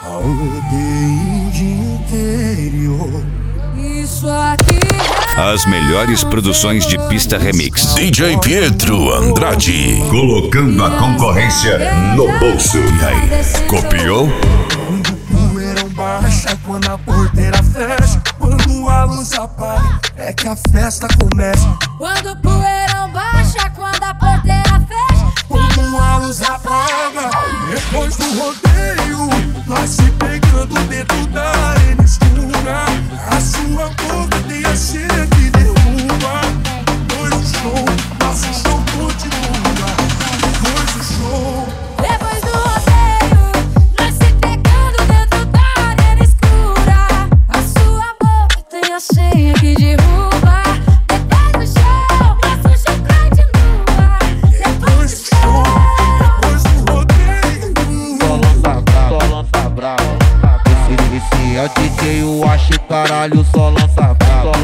Alguém de interior. Isso aqui As melhores produções de pista remix. DJ Pietro Andrade, colocando a concorrência no bolso. E aí, copiou? Quando o poeirão baixa, quando a porteira fecha, quando a luz apaga, é que a festa começa. Quando o poeirão baixa, quando a porteira fecha, Quando a luz apaga, depois do rodeio, nós se pegando dentro da arena escura. A sua boca tem a cheia que derruba. Depois do show, nosso show continua. Depois do show, depois do rodeio, nós se pegando dentro da arena escura. A sua boca tem a senha que derruba. Depois do show, nosso show continua. Depois do show, depois do rodeio. Só lança brava. Esse é o DJ, eu acho, caralho, só lança brava.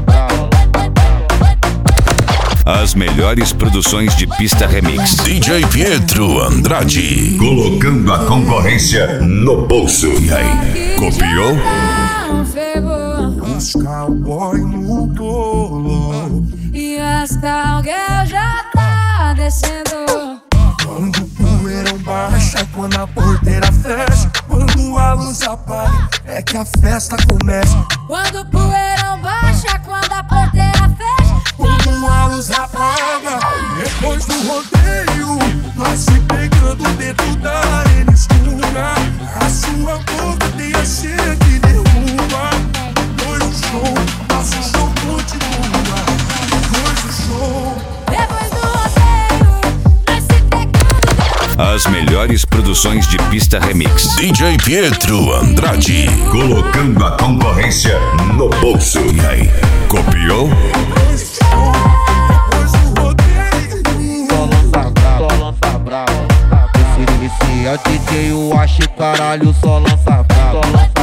As melhores produções de pista remix. DJ Pietro Andrade, colocando a concorrência no bolso. E aí, copiou? não ferrou. Os cowboy no bolo. E as cowgirl já tá descendo. Quando o poeirão baixa, quando a porteira fecha, quando a luz apaga, é que a festa começa. Quando o poeirão baixa, quando a porteira fecha, Quando a luz apaga, depois do rodeio, nós se pegando dentro da arena escura. A sua boca tem a cheia que derruba. Depois do show, nosso show continua. Depois do show, depois do rodeio, nós se pegando. As melhores produções de pista remix. DJ Pietro Andrade, colocando a concorrência no bolso. E aí, copiou? depois do show, depois do rodeio. Só lança brava. Esse é o DJ, eu acho, caralho, só lança brava.